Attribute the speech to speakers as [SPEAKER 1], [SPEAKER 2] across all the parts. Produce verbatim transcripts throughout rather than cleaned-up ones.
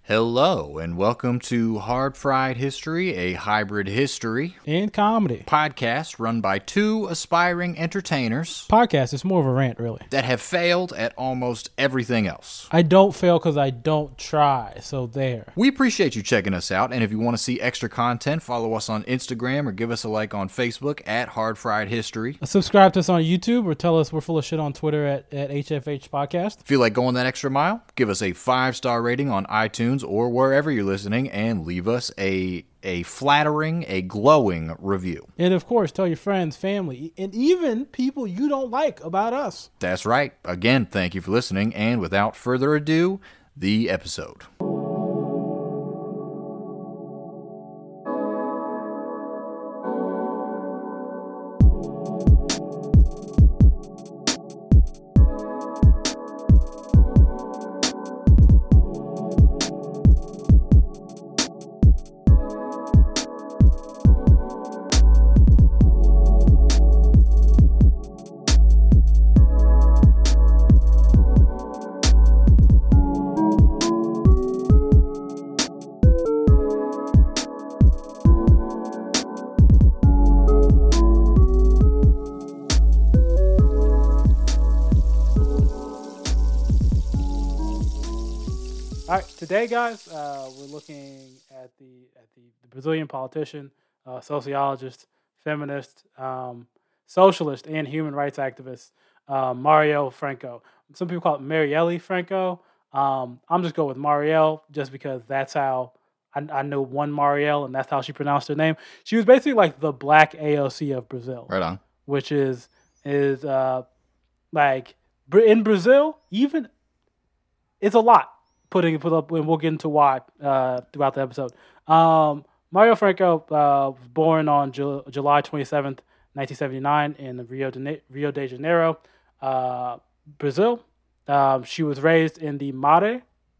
[SPEAKER 1] Hello, and welcome to Hard Fried History, a hybrid history
[SPEAKER 2] and comedy
[SPEAKER 1] podcast run by two aspiring entertainers.
[SPEAKER 2] Podcast is more of a rant, really.
[SPEAKER 1] That have failed at almost everything else.
[SPEAKER 2] I don't fail because I don't try, so there.
[SPEAKER 1] We appreciate you checking us out, and if you want to see extra content, follow us on Instagram or give us a like on Facebook at Hard Fried History.
[SPEAKER 2] Subscribe to us on YouTube or tell us we're full of shit on Twitter at, at H F H Podcast.
[SPEAKER 1] Feel like going that extra mile? Give us a five-star rating on iTunes or wherever you're listening, and leave us a a flattering, a glowing review.
[SPEAKER 2] And of course, tell your friends, family, and even people you don't like about us.
[SPEAKER 1] That's right. Again, thank you for listening, and without further ado, the episode.
[SPEAKER 2] Today, guys, uh, we're looking at the at the, the Brazilian politician, uh, sociologist, feminist, um, socialist, and human rights activist, uh, Marielle Franco. Some people call it Marielle Franco. Um, I'm just going with Marielle just because that's how I, I know one Marielle, and that's how she pronounced her name. She was basically like the black A O C of Brazil.
[SPEAKER 1] Right on.
[SPEAKER 2] Which is is uh, like in Brazil, even it's a lot. Putting put up, and we'll get into why uh, throughout the episode. Um, Marielle Franco uh, was born on Ju- July twenty-seventh, nineteen seventy-nine, in Rio de, Rio de Janeiro, uh, Brazil. Um, she was raised in the Mare,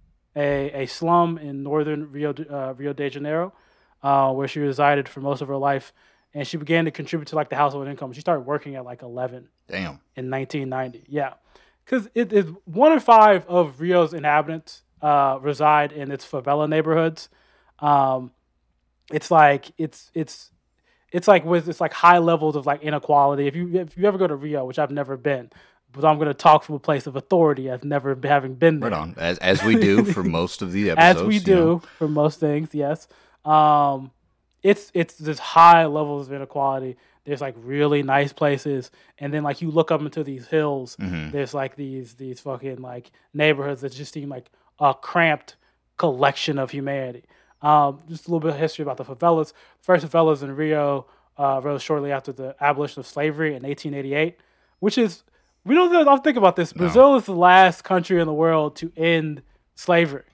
[SPEAKER 2] a, a slum in northern Rio de, uh, Rio de Janeiro, uh, where she resided for most of her life. And she began to contribute to like the household income. She started working at like eleven.
[SPEAKER 1] Damn.
[SPEAKER 2] In nineteen ninety. Yeah, because it is one in five of Rio's inhabitants Uh, reside in its favela neighborhoods. Um, it's like it's it's it's like with it's like high levels of like inequality. If you if you ever go to Rio, which I've never been, but I'm going to talk from a place of authority. I've never been, having been there.
[SPEAKER 1] Right on, as as we do for most of the episodes.
[SPEAKER 2] As we do
[SPEAKER 1] know.
[SPEAKER 2] for most things, yes. Um, it's it's this high levels of inequality. There's like really nice places, and then like you look up into these hills.
[SPEAKER 1] Mm-hmm.
[SPEAKER 2] There's like these these fucking like neighborhoods that just seem like a cramped collection of humanity. Um, just a little bit of history about the favelas. First favelas in Rio uh, rose shortly after the abolition of slavery in eighteen eighty-eight, which is, we don't often think about this. No. Brazil is the last country in the world to end slavery.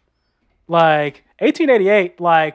[SPEAKER 2] Like, eighteen eighty-eight, like,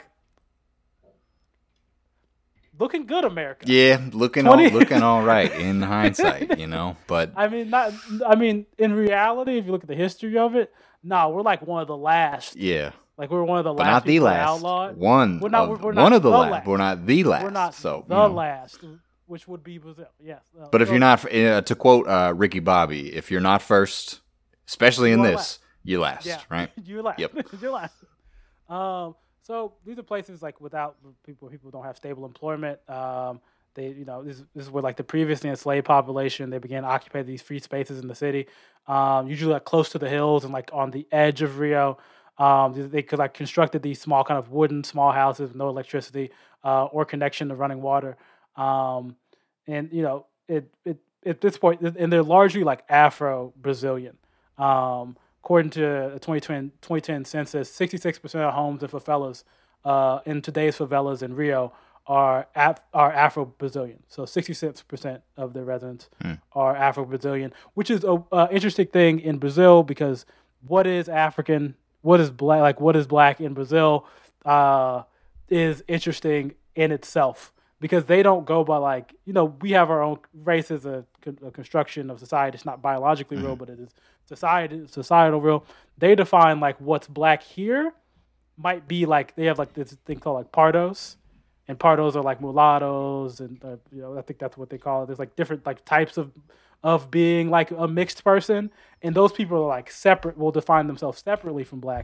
[SPEAKER 2] looking good, America.
[SPEAKER 1] Yeah, looking all, looking all right in hindsight, you know. But
[SPEAKER 2] I mean, not. I mean, in reality, if you look at the history of it, no, we're like one of the last.
[SPEAKER 1] Yeah.
[SPEAKER 2] Like we're one of the
[SPEAKER 1] but
[SPEAKER 2] last.
[SPEAKER 1] not the last.
[SPEAKER 2] Outlawed.
[SPEAKER 1] One.
[SPEAKER 2] We're not.
[SPEAKER 1] Of,
[SPEAKER 2] we're not
[SPEAKER 1] one of the,
[SPEAKER 2] the
[SPEAKER 1] last.
[SPEAKER 2] last.
[SPEAKER 1] We're not the last.
[SPEAKER 2] We're not
[SPEAKER 1] so,
[SPEAKER 2] the
[SPEAKER 1] you know.
[SPEAKER 2] last, which would be Brazil. Yes. Uh,
[SPEAKER 1] but if
[SPEAKER 2] so,
[SPEAKER 1] you're not, uh, to quote uh, Ricky Bobby, if you're not first, especially in this,
[SPEAKER 2] last.
[SPEAKER 1] you're last,
[SPEAKER 2] yeah.
[SPEAKER 1] right?
[SPEAKER 2] You're last.
[SPEAKER 1] Yep.
[SPEAKER 2] You're last. Um. So these are places like without people. People don't have stable employment. Um. They, you know, this, this is where like the previously enslaved population, they began to occupy these free spaces in the city, um, usually like close to the hills and like on the edge of Rio. Um, they could like constructed these small kind of wooden small houses with no electricity uh, or connection to running water. Um, and you know, it, it at this point, and they're largely like Afro-Brazilian. Um, according to the twenty ten, twenty ten census, sixty-six percent of homes in favelas uh, in today's favelas in Rio are Af- are Afro-Brazilian. So sixty-six percent of the residents mm. are Afro-Brazilian, which is a uh, interesting thing in Brazil because what is African, what is black, like what is black in Brazil uh, is interesting in itself because they don't go by like, you know, we have our own race as a, a construction of society. It's not biologically mm. real, but it is society, societal real. They define like what's black here might be like, they have like this thing called like pardos. And pardos are like mulattoes, and uh, you know, I think that's what they call it. There's like different like types of of being like a mixed person, and those people are like separate. Will define themselves separately from black.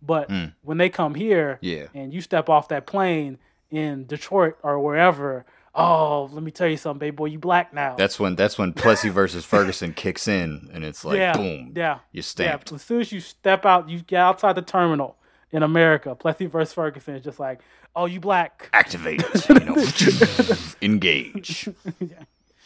[SPEAKER 2] But
[SPEAKER 1] Mm.
[SPEAKER 2] when they come here,
[SPEAKER 1] Yeah.
[SPEAKER 2] and you step off that plane in Detroit or wherever, oh, let me tell you something, baby boy, you black now.
[SPEAKER 1] That's when that's when Plessy versus Ferguson kicks in, and it's like
[SPEAKER 2] yeah,
[SPEAKER 1] boom,
[SPEAKER 2] yeah,
[SPEAKER 1] you stamped.
[SPEAKER 2] Yeah. As soon as you step out, you get outside the terminal in America, Plessy versus Ferguson is just like, oh, you black.
[SPEAKER 1] Activate, you know, engage.
[SPEAKER 2] yeah.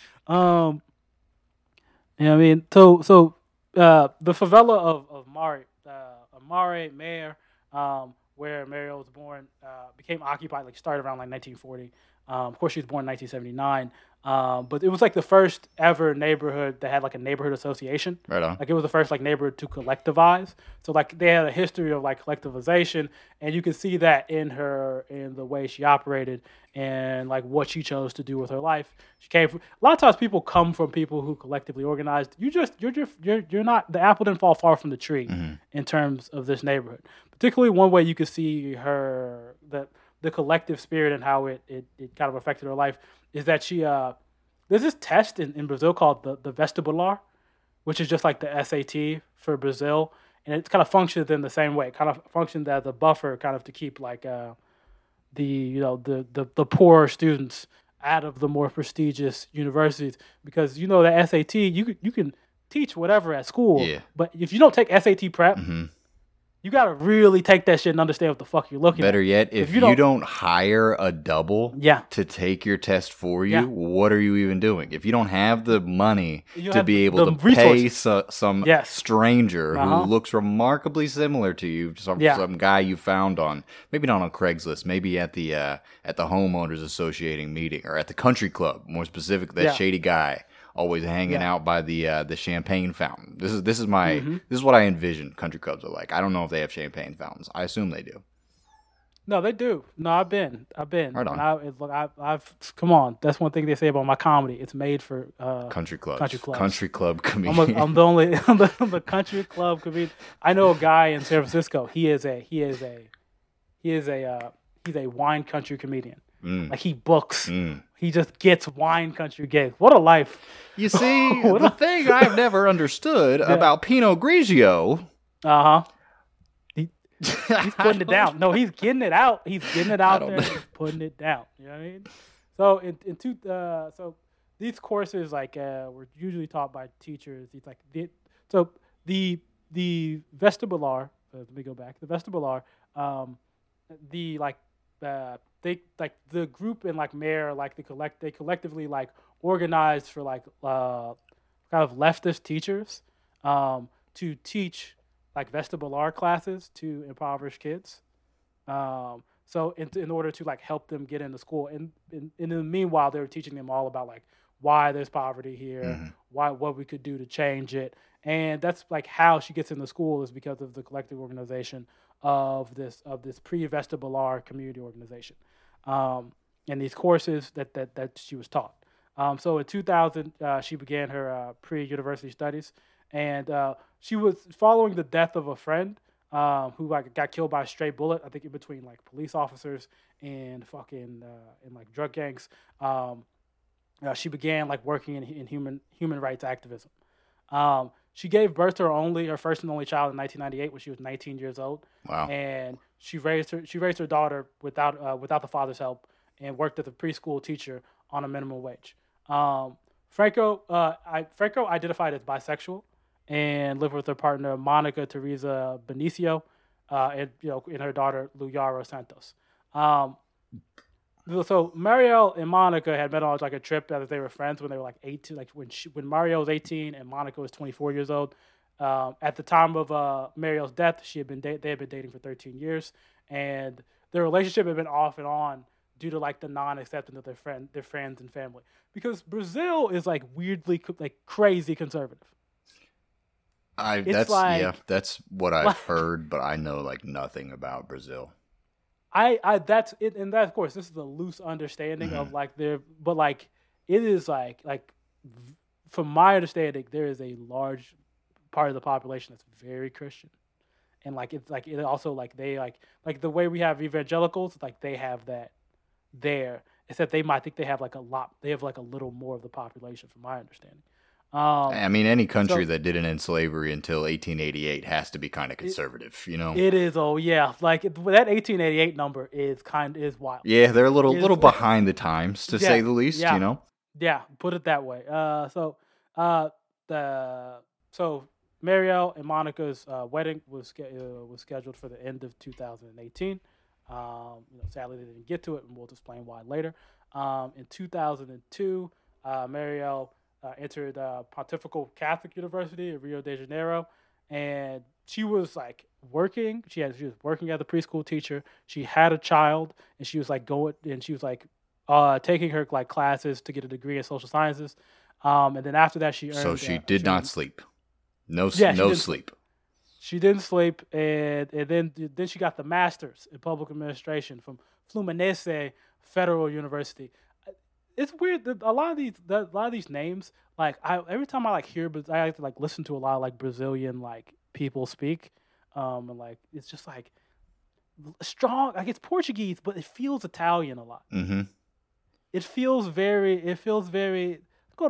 [SPEAKER 2] Um, yeah, I mean, so so uh, the favela of of Mare, uh, Mare Mayor, um, where Mariel was born, uh, became occupied. Like started around like nineteen forty. Um, of course, she was born in nineteen seventy-nine. Um, but it was like the first ever neighborhood that had like a neighborhood association.
[SPEAKER 1] Right on.
[SPEAKER 2] Like it was the first like neighborhood to collectivize. So like they had a history of like collectivization, and you can see that in her in the way she operated and like what she chose to do with her life. She came from, a lot of times people come from people who collectively organized. You just you're just you're you're not the apple didn't fall far from the tree
[SPEAKER 1] Mm-hmm.
[SPEAKER 2] in terms of this neighborhood. Particularly one way you could see her that the collective spirit and how it, it, it kind of affected her life is that she uh there's this test in, in Brazil called the, the vestibular, which is just like the S A T for Brazil, and it kind of functions in the same way. It kind of functions as a buffer kind of to keep like uh the you know the the, the poorer students out of the more prestigious universities, because you know the S A T you you can teach whatever at school,
[SPEAKER 1] Yeah.
[SPEAKER 2] but if you don't take S A T prep,
[SPEAKER 1] Mm-hmm.
[SPEAKER 2] you gotta really take that shit and understand what the fuck you're looking
[SPEAKER 1] Better
[SPEAKER 2] at.
[SPEAKER 1] yet, if,
[SPEAKER 2] If
[SPEAKER 1] you,
[SPEAKER 2] you
[SPEAKER 1] don't,
[SPEAKER 2] don't-
[SPEAKER 1] hire a double
[SPEAKER 2] Yeah.
[SPEAKER 1] to take your test for you,
[SPEAKER 2] Yeah.
[SPEAKER 1] what are you even doing? If you don't have the money
[SPEAKER 2] You don't
[SPEAKER 1] to
[SPEAKER 2] have
[SPEAKER 1] be
[SPEAKER 2] the-
[SPEAKER 1] able
[SPEAKER 2] the
[SPEAKER 1] to pay
[SPEAKER 2] resources.
[SPEAKER 1] so, some
[SPEAKER 2] Yes.
[SPEAKER 1] stranger
[SPEAKER 2] Uh-huh.
[SPEAKER 1] who looks remarkably similar to you, some
[SPEAKER 2] Yeah.
[SPEAKER 1] some guy you found on maybe not on Craigslist, maybe at the uh, at the homeowners associating meeting or at the country club, more specific, that
[SPEAKER 2] Yeah.
[SPEAKER 1] shady guy always hanging
[SPEAKER 2] Yeah.
[SPEAKER 1] out by the uh, the champagne fountain. This is this is my
[SPEAKER 2] Mm-hmm.
[SPEAKER 1] this is what I envision country clubs are like. I don't know if they have champagne fountains. I assume they do.
[SPEAKER 2] No, they do. No, I've been. I've been.
[SPEAKER 1] Right on.
[SPEAKER 2] And I, it, look, I, I've. Come on. That's one thing they say about my comedy. It's made for uh,
[SPEAKER 1] Country clubs.
[SPEAKER 2] Country clubs.
[SPEAKER 1] Country club
[SPEAKER 2] I'm,
[SPEAKER 1] comedian.
[SPEAKER 2] a, I'm the only. I'm the, I'm the country club comedian. I know a guy in San Francisco. He is a. He is a. He is a. Uh, he's a wine country comedian.
[SPEAKER 1] Mm.
[SPEAKER 2] Like he books.
[SPEAKER 1] Mm.
[SPEAKER 2] He just gets wine country gigs. What a life.
[SPEAKER 1] You see,
[SPEAKER 2] What
[SPEAKER 1] the
[SPEAKER 2] a-
[SPEAKER 1] thing I've never understood about Pinot Grigio.
[SPEAKER 2] Uh huh. He, he's putting it down. No, he's getting it out. He's getting it out
[SPEAKER 1] don't
[SPEAKER 2] there.
[SPEAKER 1] know.
[SPEAKER 2] He's putting it down. You know what I mean? So in in two uh so these courses like uh were usually taught by teachers. It's like the, so the the vestibular. Uh, let me go back. The vestibular. Um, the like uh they like the group in like mayor like the collect they collectively like organized for like uh kind of leftist teachers um to teach like vestibular classes to impoverished kids. Um, so in, in order to like help them get into school, and, and, and in the meanwhile, they were teaching them all about like why there's poverty here,
[SPEAKER 1] Mhm.
[SPEAKER 2] why what we could do to change it, and that's like how she gets into school is because of the collective organization of this of this pre-vestibular community organization, um, and these courses that that that she was taught. Um, so in two thousand, uh, she began her uh, pre-university studies, and uh, she was following the death of a friend um, who like got killed by a stray bullet. I think in between like police officers and fucking uh, and like drug gangs. Um, uh, she began like working in, in human human rights activism. Um, she gave birth to her only her first and only child in nineteen ninety-eight when she was nineteen years old.
[SPEAKER 1] Wow.
[SPEAKER 2] And she raised her she raised her daughter without uh, without the father's help and worked as a preschool teacher on a minimum wage. Um, Franco uh, I, Franco identified as bisexual and lived with her partner Monica Teresa Benicio uh, and you know and her daughter Luyaro Santos. Um, so Mariel and Monica had met on like a trip as they were friends when they were like eighteen. Like when she, when Mariel was eighteen and Monica was twenty-four years old. Um, at the time of uh, Mariel's death, she had been da- they had been dating for thirteen years, and their relationship had been off and on due to like the non-acceptance of their friend, their friends and family. Because Brazil is like weirdly co- like crazy conservative.
[SPEAKER 1] I
[SPEAKER 2] It's
[SPEAKER 1] that's
[SPEAKER 2] like-
[SPEAKER 1] yeah, that's what I've
[SPEAKER 2] like-
[SPEAKER 1] heard, but I know like nothing about Brazil.
[SPEAKER 2] I, I that's it, and that of course this is a loose understanding of like their, but like it is like like v- from my understanding there is a large part of the population that's very Christian, and like it's like it also like they like like the way we have evangelicals like they have that there, except they might think they have like a lot they have like a little more of the population from my understanding. Um,
[SPEAKER 1] I mean, any country
[SPEAKER 2] so
[SPEAKER 1] that didn't end slavery until eighteen eighty-eight has to be kind of
[SPEAKER 2] it,
[SPEAKER 1] conservative, you know?
[SPEAKER 2] it is. Oh yeah, like it, that eighteen eighty-eight number is kind is wild.
[SPEAKER 1] Yeah, they're a little
[SPEAKER 2] Is
[SPEAKER 1] little behind the times, to say
[SPEAKER 2] yeah,
[SPEAKER 1] the least, you
[SPEAKER 2] yeah,
[SPEAKER 1] know?
[SPEAKER 2] yeah. Put it that way. Uh, so uh, the so Mariel and Monica's uh, wedding was sch- uh, was scheduled for the end of two thousand eighteen. Um, you know, sadly they didn't get to it, and we'll explain why later. Um, in two thousand two, uh, Mariel uh, entered uh, Pontifical Catholic University in Rio de Janeiro, and she was like working. She had she was working as a preschool teacher. She had a child, and she was like going, and she was like uh, taking her like classes to get a degree in social sciences. Um, and then after that, she earned.
[SPEAKER 1] So she
[SPEAKER 2] Uh,
[SPEAKER 1] did
[SPEAKER 2] she
[SPEAKER 1] not
[SPEAKER 2] earned,
[SPEAKER 1] sleep. No, s-
[SPEAKER 2] yeah, she
[SPEAKER 1] no
[SPEAKER 2] didn't
[SPEAKER 1] sleep.
[SPEAKER 2] she didn't sleep, and and then then she got the master's in public administration from Fluminense Federal University. It's weird that a lot of these that, a lot of these names, like I every time I like hear, but I like to like listen to a lot of like Brazilian like people speak, um, and like it's just like strong. Like it's Portuguese, but it feels Italian a lot.
[SPEAKER 1] Mm-hmm.
[SPEAKER 2] It feels very. It feels very.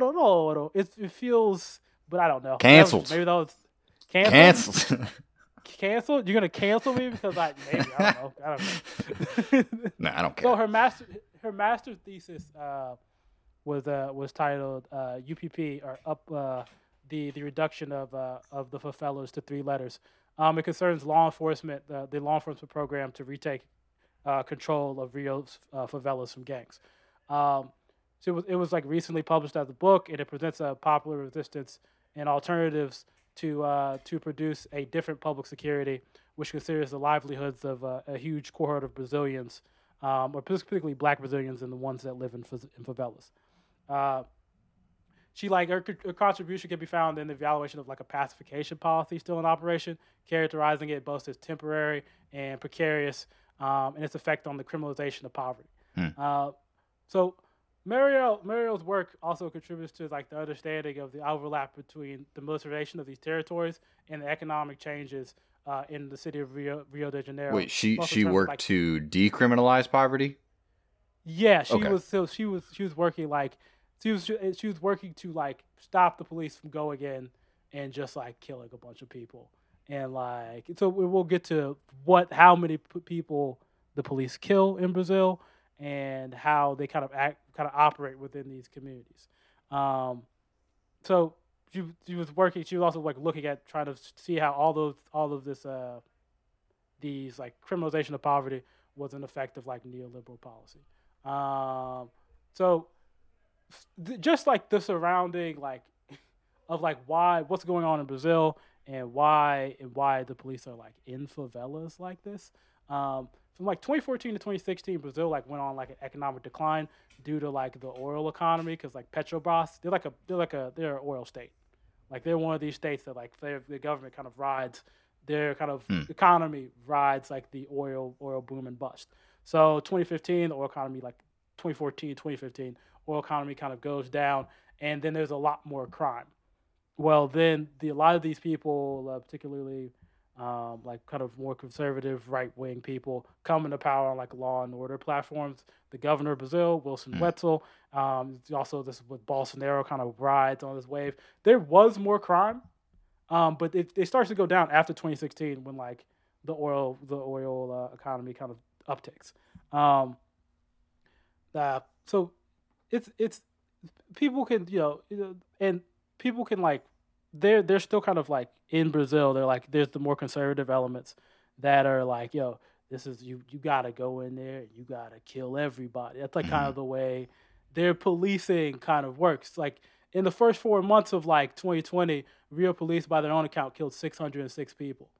[SPEAKER 2] It it feels, but I don't know.
[SPEAKER 1] Canceled.
[SPEAKER 2] Maybe that was canceled.
[SPEAKER 1] Canceled.
[SPEAKER 2] Canceled? You're gonna cancel me because I maybe I don't know. I don't know.
[SPEAKER 1] No, I don't care.
[SPEAKER 2] So her master her master's thesis uh, was uh, was titled uh, U P P, or up uh, the the reduction of uh, of the favelas to three letters. Um, it concerns law enforcement, uh, the law enforcement program to retake uh, control of Rio's uh, favelas from gangs. Um, so it was it was like recently published as a book, and it presents a popular resistance and alternatives to uh, to produce a different public security, which considers the livelihoods of uh, a huge cohort of Brazilians, um, or particularly Black Brazilians, and the ones that live in, in favelas. Uh, she like her, her contribution can be found in the evaluation of like a pacification policy still in operation, characterizing it both as temporary and precarious, um, and its effect on the criminalization of poverty.
[SPEAKER 1] Hmm.
[SPEAKER 2] Uh, so. Mariel Mariel's work also contributes to like the understanding of the overlap between the militarization of these territories and the economic changes uh, in the city of Rio, Rio de Janeiro.
[SPEAKER 1] Wait, she
[SPEAKER 2] Both in
[SPEAKER 1] she
[SPEAKER 2] terms of,
[SPEAKER 1] worked
[SPEAKER 2] like,
[SPEAKER 1] to decriminalize poverty?
[SPEAKER 2] yeah, she
[SPEAKER 1] Okay.
[SPEAKER 2] was so she was she was working like she was she was working to like stop the police from going in and just like killing a bunch of people, and like so we- we'll get to what how many p- people the police kill in Brazil and how they kind of act kind of operate within these communities. Um, so she she was working. She was also like looking at trying to see how all those all of this uh these like criminalization of poverty was an effect of like neoliberal policy. Um, so th- just like the surrounding like of like why what's going on in Brazil and why and why the police are like in favelas like this. Um, from like twenty fourteen to twenty sixteen, Brazil like went on like an economic decline due to like the oil economy because like Petrobras they're like a they're like a they're an oil state. Like they're one of these states that like the government kind of rides their kind of
[SPEAKER 1] Hmm.
[SPEAKER 2] economy rides like the oil oil boom and bust. So twenty fifteen, the oil economy like twenty fourteen, twenty fifteen, oil economy kind of goes down, and then there's a lot more crime. Well, then the a lot of these people, uh, particularly um, like kind of more conservative right wing people, come into power on like law and order platforms. The governor of Brazil, Wilson
[SPEAKER 1] Hmm.
[SPEAKER 2] Wetzel, um, also this with Bolsonaro kind of rides on this wave. There was more crime, um, but it, it starts to go down after twenty sixteen when like the oil the oil uh, economy kind of upticks. Um, uh, so it's it's people can you know you know, and people can like they're they're still kind of like in Brazil. They're like there's the more conservative elements that are like yo this is you you gotta go in there and you gotta kill everybody. That's like kind
[SPEAKER 1] Mhm.
[SPEAKER 2] of the way their policing kind of works. Like in the first four months of like twenty twenty, Rio police by their own account killed six hundred six people.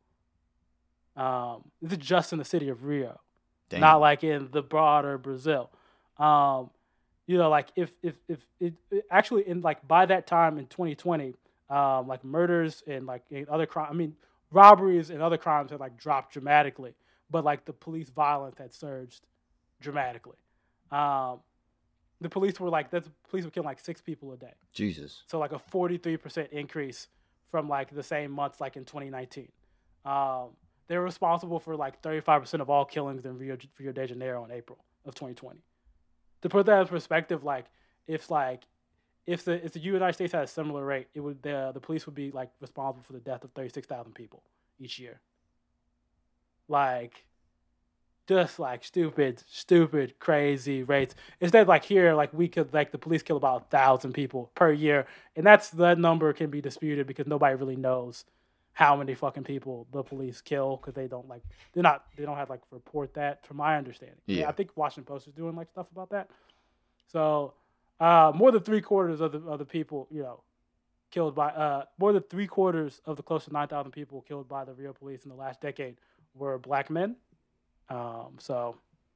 [SPEAKER 2] Um, this is just in the city of Rio,
[SPEAKER 1] Damn.
[SPEAKER 2] not like in the broader Brazil. Um, you know, like if if if it, it actually in like by that time in twenty twenty, um, like murders and like and other crime, I mean robberies and other crimes had like dropped dramatically, but like the police violence had surged dramatically. Um, the police were like, the police were killing like six people a day.
[SPEAKER 1] Jesus.
[SPEAKER 2] So like a forty-three percent increase from like the same months like in twenty nineteen. Um, they're responsible for like thirty-five percent of all killings in Rio, Rio de Janeiro in April of twenty twenty. To put that in perspective, like if like if the if the United States had a similar rate, it would the the police would be like responsible for the death of thirty six thousand people each year. Like, just like stupid, stupid, crazy rates. Instead, like here, like we could like the police kill about a thousand people per year, and that's that number can be disputed because nobody really knows how many fucking people the police kill because they don't like they're not they don't have like report that from my understanding.
[SPEAKER 1] Yeah,
[SPEAKER 2] I think Washington Post is doing like stuff about that. So uh, more than three quarters of the of the people you know killed by uh, more than three quarters of the close to nine thousand people killed by the real police in the last decade were black men. Um, so,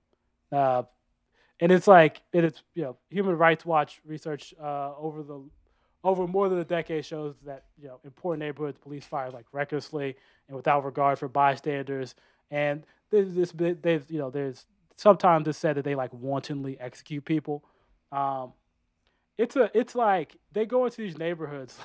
[SPEAKER 2] uh, and it's like it is you know Human Rights Watch research uh, over the over more than a decade shows that you know important neighborhoods police fire like recklessly and without regard for bystanders. And there's this there's you know there's sometimes it's said that they like wantonly execute people. Um, it's a it's like they go into these neighborhoods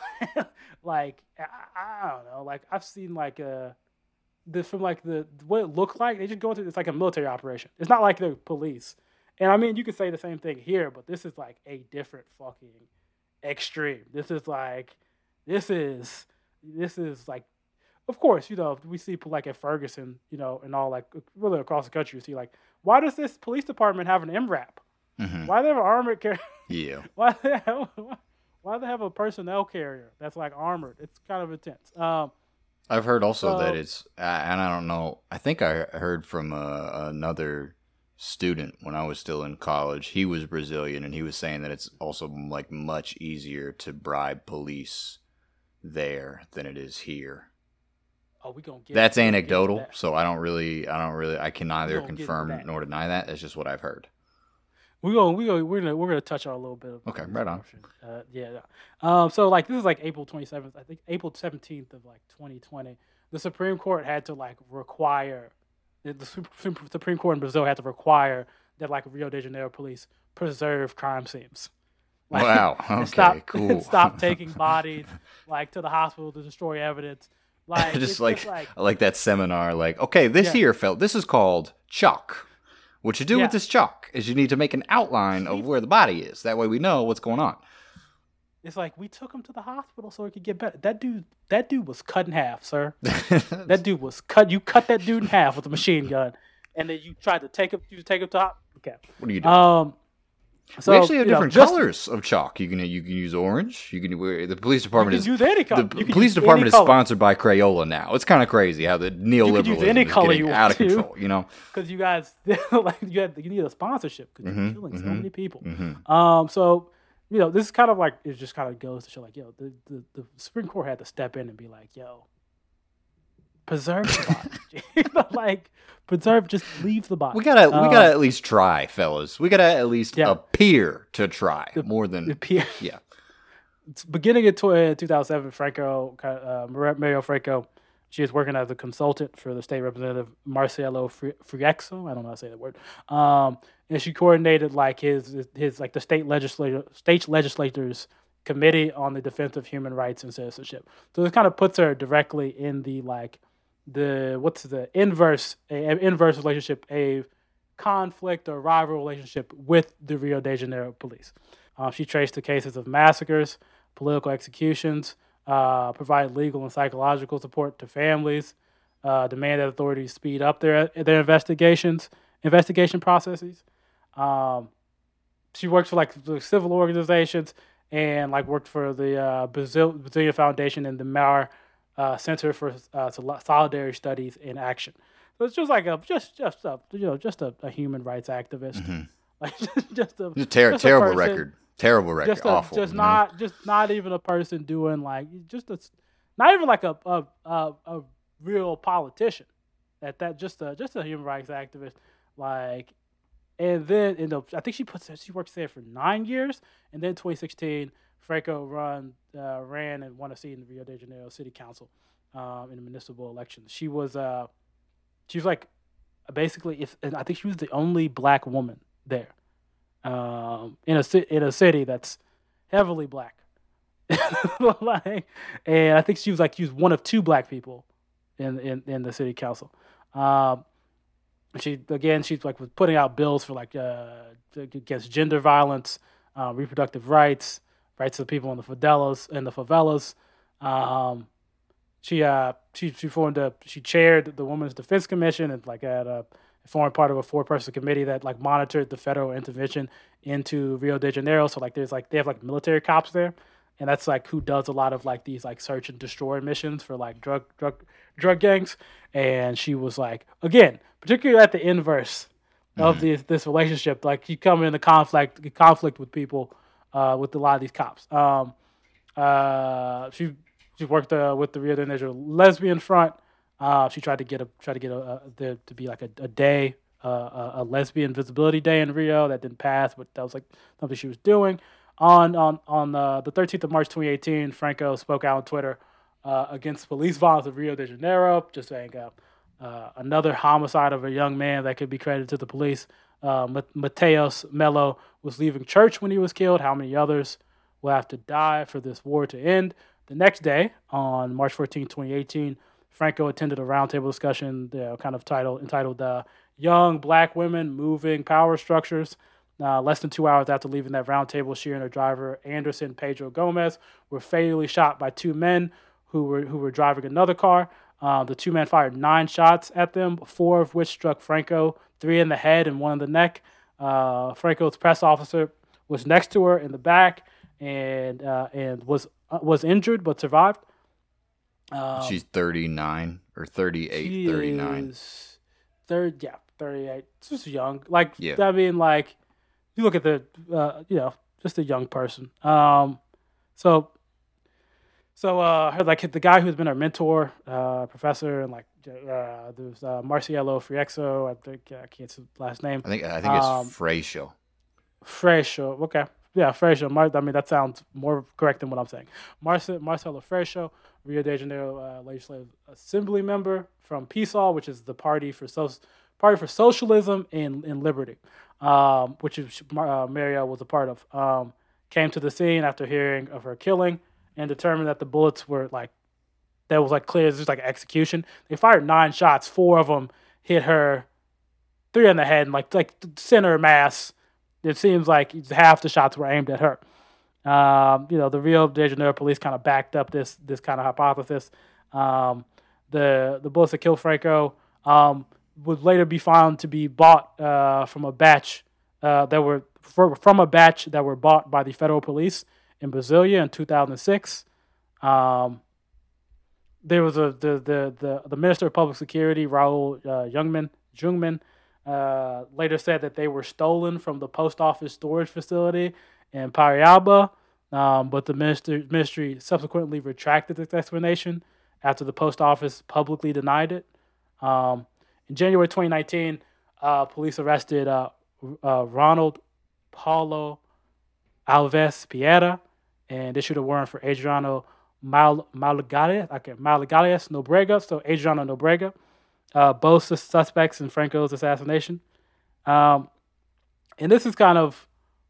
[SPEAKER 2] like I, I don't know like I've seen like a. The, from like the what it looked like, they just go into it's like a military operation. It's not like the police. And I mean, you could say the same thing here, but this is like a different fucking extreme. This is like, this is, this is like, of course, you know, we see like at Ferguson, you know, and all like really across the country, you see like, why does this police department have an M RAP?
[SPEAKER 1] Mm-hmm.
[SPEAKER 2] Why do they have an armored carrier?
[SPEAKER 1] Yeah.
[SPEAKER 2] why do they have, why do they have a personnel carrier that's like armored? It's kind of intense. Um,
[SPEAKER 1] I've heard also
[SPEAKER 2] so,
[SPEAKER 1] that it's, and I don't know, I think I heard from uh, another student when I was still in college. He was Brazilian, and he was saying that it's also like much easier to bribe police there than it is here.
[SPEAKER 2] Oh, we gonna get
[SPEAKER 1] That's
[SPEAKER 2] we gonna
[SPEAKER 1] anecdotal,
[SPEAKER 2] get that.
[SPEAKER 1] so I don't really, I don't really, I can neither
[SPEAKER 2] gonna get
[SPEAKER 1] confirm
[SPEAKER 2] that.
[SPEAKER 1] nor deny that. That's just what I've heard.
[SPEAKER 2] We go, we go, we're gonna we're gonna touch on a little bit of
[SPEAKER 1] Okay, right on.
[SPEAKER 2] Uh, yeah, yeah. Um, so like this is like April twenty seventh, I think April seventeenth of like twenty twenty. The Supreme Court had to like require the, the Supreme Court in Brazil had to require that like Rio de Janeiro police preserve crime scenes. Like,
[SPEAKER 1] Wow. Okay.
[SPEAKER 2] stop,
[SPEAKER 1] Cool.
[SPEAKER 2] Stop taking bodies like to the hospital to destroy evidence. Like
[SPEAKER 1] just
[SPEAKER 2] it's
[SPEAKER 1] like,
[SPEAKER 2] just like
[SPEAKER 1] I like that seminar. Like, okay, this
[SPEAKER 2] Yeah.
[SPEAKER 1] here, felt. This is called chalk. What you do
[SPEAKER 2] Yeah.
[SPEAKER 1] with this chalk is you need to make an outline of where the body is. That way we know what's going on.
[SPEAKER 2] it's like we took him to the hospital so he could get better. That dude, that dude was cut in half, sir. That dude was cut. You cut that dude in half with a machine gun, and then you tried to take him. You take him to hop. Okay.
[SPEAKER 1] What are you doing?
[SPEAKER 2] Um. So,
[SPEAKER 1] we actually have
[SPEAKER 2] you know,
[SPEAKER 1] different
[SPEAKER 2] just-
[SPEAKER 1] colors of chalk. You can you can use orange. You can the police
[SPEAKER 2] You
[SPEAKER 1] department
[SPEAKER 2] can
[SPEAKER 1] is
[SPEAKER 2] use any color.
[SPEAKER 1] the
[SPEAKER 2] You can
[SPEAKER 1] police
[SPEAKER 2] use
[SPEAKER 1] department
[SPEAKER 2] any
[SPEAKER 1] is
[SPEAKER 2] color.
[SPEAKER 1] sponsored by Crayola now. It's kind of crazy how the neoliberalism
[SPEAKER 2] any
[SPEAKER 1] is
[SPEAKER 2] color
[SPEAKER 1] getting
[SPEAKER 2] you
[SPEAKER 1] out of
[SPEAKER 2] want to.
[SPEAKER 1] control. You know.
[SPEAKER 2] Because you guys like you had you need a sponsorship because
[SPEAKER 1] Mhm,
[SPEAKER 2] you're killing so
[SPEAKER 1] mhm,
[SPEAKER 2] many people.
[SPEAKER 1] mhm.
[SPEAKER 2] Um, so you know this is kind of like it just kind of goes to show like yo the, the the Supreme Court had to step in and be like yo preserve the body, like preserve just leave the body.
[SPEAKER 1] We gotta we
[SPEAKER 2] Um,
[SPEAKER 1] gotta at least try, fellas. We gotta at least
[SPEAKER 2] Yeah.
[SPEAKER 1] appear to try
[SPEAKER 2] The-
[SPEAKER 1] more than
[SPEAKER 2] the P-
[SPEAKER 1] yeah.
[SPEAKER 2] beginning in two thousand seven, Franco, uh, Mario Franco, she was working as a consultant for the state representative Marcelo Fri- Friexo. I don't know how to say that word. Um, and she coordinated like his his like the state legislator, state legislators committee on the defense of human rights and citizenship. So this kind of puts her directly in the like the what's the inverse a, a inverse relationship, a conflict or rival relationship with the Rio de Janeiro police. Uh, she traced the cases of massacres, political executions, uh, provided legal and psychological support to families, uh, demanded that authorities speed up their their investigations, investigation processes. Um, she worked for like the civil organizations and like worked for the uh, Brazil, Brazilian Foundation and the Mauer uh, Center for uh, Solidarity Studies in Action. So it's just like a just just a you know just a, a human rights activist,
[SPEAKER 1] Mm-hmm.
[SPEAKER 2] like just a
[SPEAKER 1] Just ter-
[SPEAKER 2] just a
[SPEAKER 1] terrible
[SPEAKER 2] person-
[SPEAKER 1] record. Terrible record.
[SPEAKER 2] just a,
[SPEAKER 1] Awful.
[SPEAKER 2] just
[SPEAKER 1] you know?
[SPEAKER 2] not just not even a person doing like just a not even like a a a, a real politician at that just a just a human rights activist like and then in the I think she puts she works there for nine years and then twenty sixteen Franco run uh, ran and won a seat in the Rio de Janeiro City Council um, in the municipal elections. She was uh she was like basically if and I think she was the only black woman there. Um, in a ci- in a city that's heavily black, like, and I think she was like she was one of two black people in in, in the city council. Um, she again she's like was putting out bills for like uh, against gender violence, uh, reproductive rights, rights to the people in the favelas. In the favelas, um, she uh she she formed a she chaired the Women's Defense Commission and like had a formed part of a four person committee that like monitored the federal intervention into Rio de Janeiro. So like there's like they have like military cops there, and that's like who does a lot of like these like search and destroy missions for like drug drug drug gangs. And she was like, again, particularly at the inverse of
[SPEAKER 1] Mhm.
[SPEAKER 2] this this relationship, like you come into conflict conflict with people uh, with a lot of these cops. Um, uh, she she worked uh, with the Rio de Janeiro Lesbian Front. Uh, she tried to get a try to get a, a there to be like a, a day, uh, a, a lesbian visibility day in Rio that didn't pass, but that was like something she was doing. On on on uh, the thirteenth of March, twenty eighteen, Franco spoke out on Twitter uh, against police violence in Rio de Janeiro, just saying uh, uh, another homicide of a young man that could be credited to the police. Uh, Mateus Melo was leaving church when he was killed. How many others will have to die for this war to end? The next day, on March fourteenth, twenty eighteen, Franco attended a roundtable discussion, you know, kind of titled entitled uh, "Young Black Women Moving Power Structures." Uh, less than two hours after leaving that roundtable, she and her driver Anderson Pedro Gomez were fatally shot by two men who were who were driving another car. Uh, the two men fired nine shots at them, four of which struck Franco, three in the head and one in the neck. Uh, Franco's press officer was next to her in the back and uh, and was uh, was injured but survived.
[SPEAKER 1] Um, She's thirty-nine or thirty-eight, thirty-nine.
[SPEAKER 2] Third, yeah, thirty-eight. It's just young. Like,
[SPEAKER 1] yeah.
[SPEAKER 2] I mean, like, you look at the, uh, you know, just a young person. Um, so, so, uh, her, like, the guy who's been her mentor, uh, professor, and, like, uh, there's uh, Marcelo Friexo. I think, uh, I can't say the last name.
[SPEAKER 1] I think, I think it's um, Freixo.
[SPEAKER 2] Freixo, okay. Yeah, Freixo. Mar- I mean, that sounds more correct than what I'm saying. Marce- Marcelo Freixo, Rio de Janeiro uh, Legislative Assembly member from PSOL, which is the Party for so- Party for Socialism and, and Liberty, um, which is, uh, Mario was a part of, um, came to the scene after hearing of her killing and determined that the bullets were like, that was like clear as just like execution. They fired nine shots. Four of them hit her, three in the head, and like like center mass. It seems like half the shots were aimed at her. Um, you know, the Rio de Janeiro police kind of backed up this this kind of hypothesis. Um, the the bullets that killed Franco um, would later be found to be bought uh, from a batch uh, that were for, from a batch that were bought by the federal police in Brasilia in two thousand six. Um, there was a the the the, the Minister of Public Security, Raul uh, Jungmann, Jungmann uh, later said that they were stolen from the post office storage facility in Pariaba, um, but the minister, ministry subsequently retracted this explanation after the post office publicly denied it. Um, in January twenty nineteen, uh, police arrested uh, uh, Ronald Paulo Alves Piera and issued a warrant for Adriano Mal- Malagalias, okay, Malagalias Nobrega, so Adriano Nobrega, uh, both suspects in Franco's assassination. Um, and this is kind of,